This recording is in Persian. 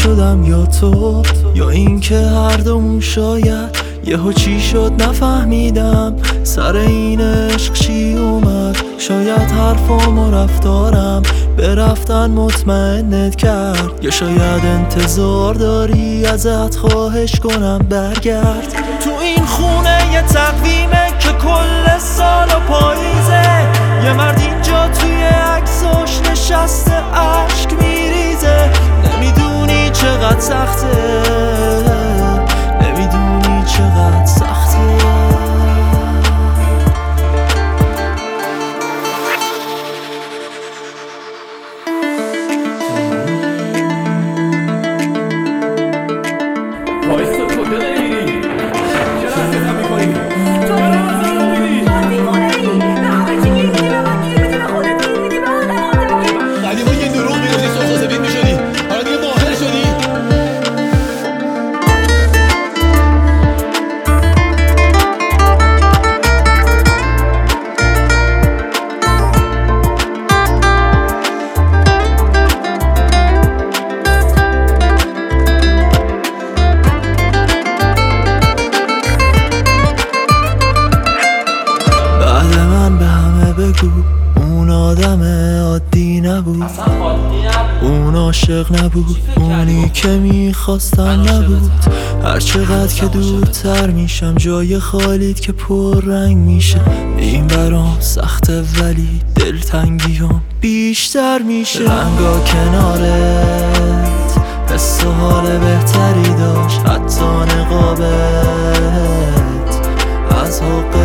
شدم یا تو، یا این که هر دومون شاید یهو چی شد نفهمیدم، سر این عشق چی اومد. شاید حرفام و رفتارم به رفتن مطمئنت کرد، یا شاید انتظار داری ازت خواهش کنم برگرد. تو این خونه یه تقویمه که کل سال و پاییزه، یه مرد اینجا توی عکساش نشسته عشق میریزه. نمیدونی چقدر سخته، نمیدونی چقدر سخته. اون آدم عادی نبود، اون عاشق نبود، اونی که میخواستم نبود. هر چقدر که دورتر میشم جای خالیت که پر رنگ میشه. این برام سخته ولی دلتنگیام بیشتر میشه. رنگا کنارت حس و حال بهتری داشت، حتی نقابت از حق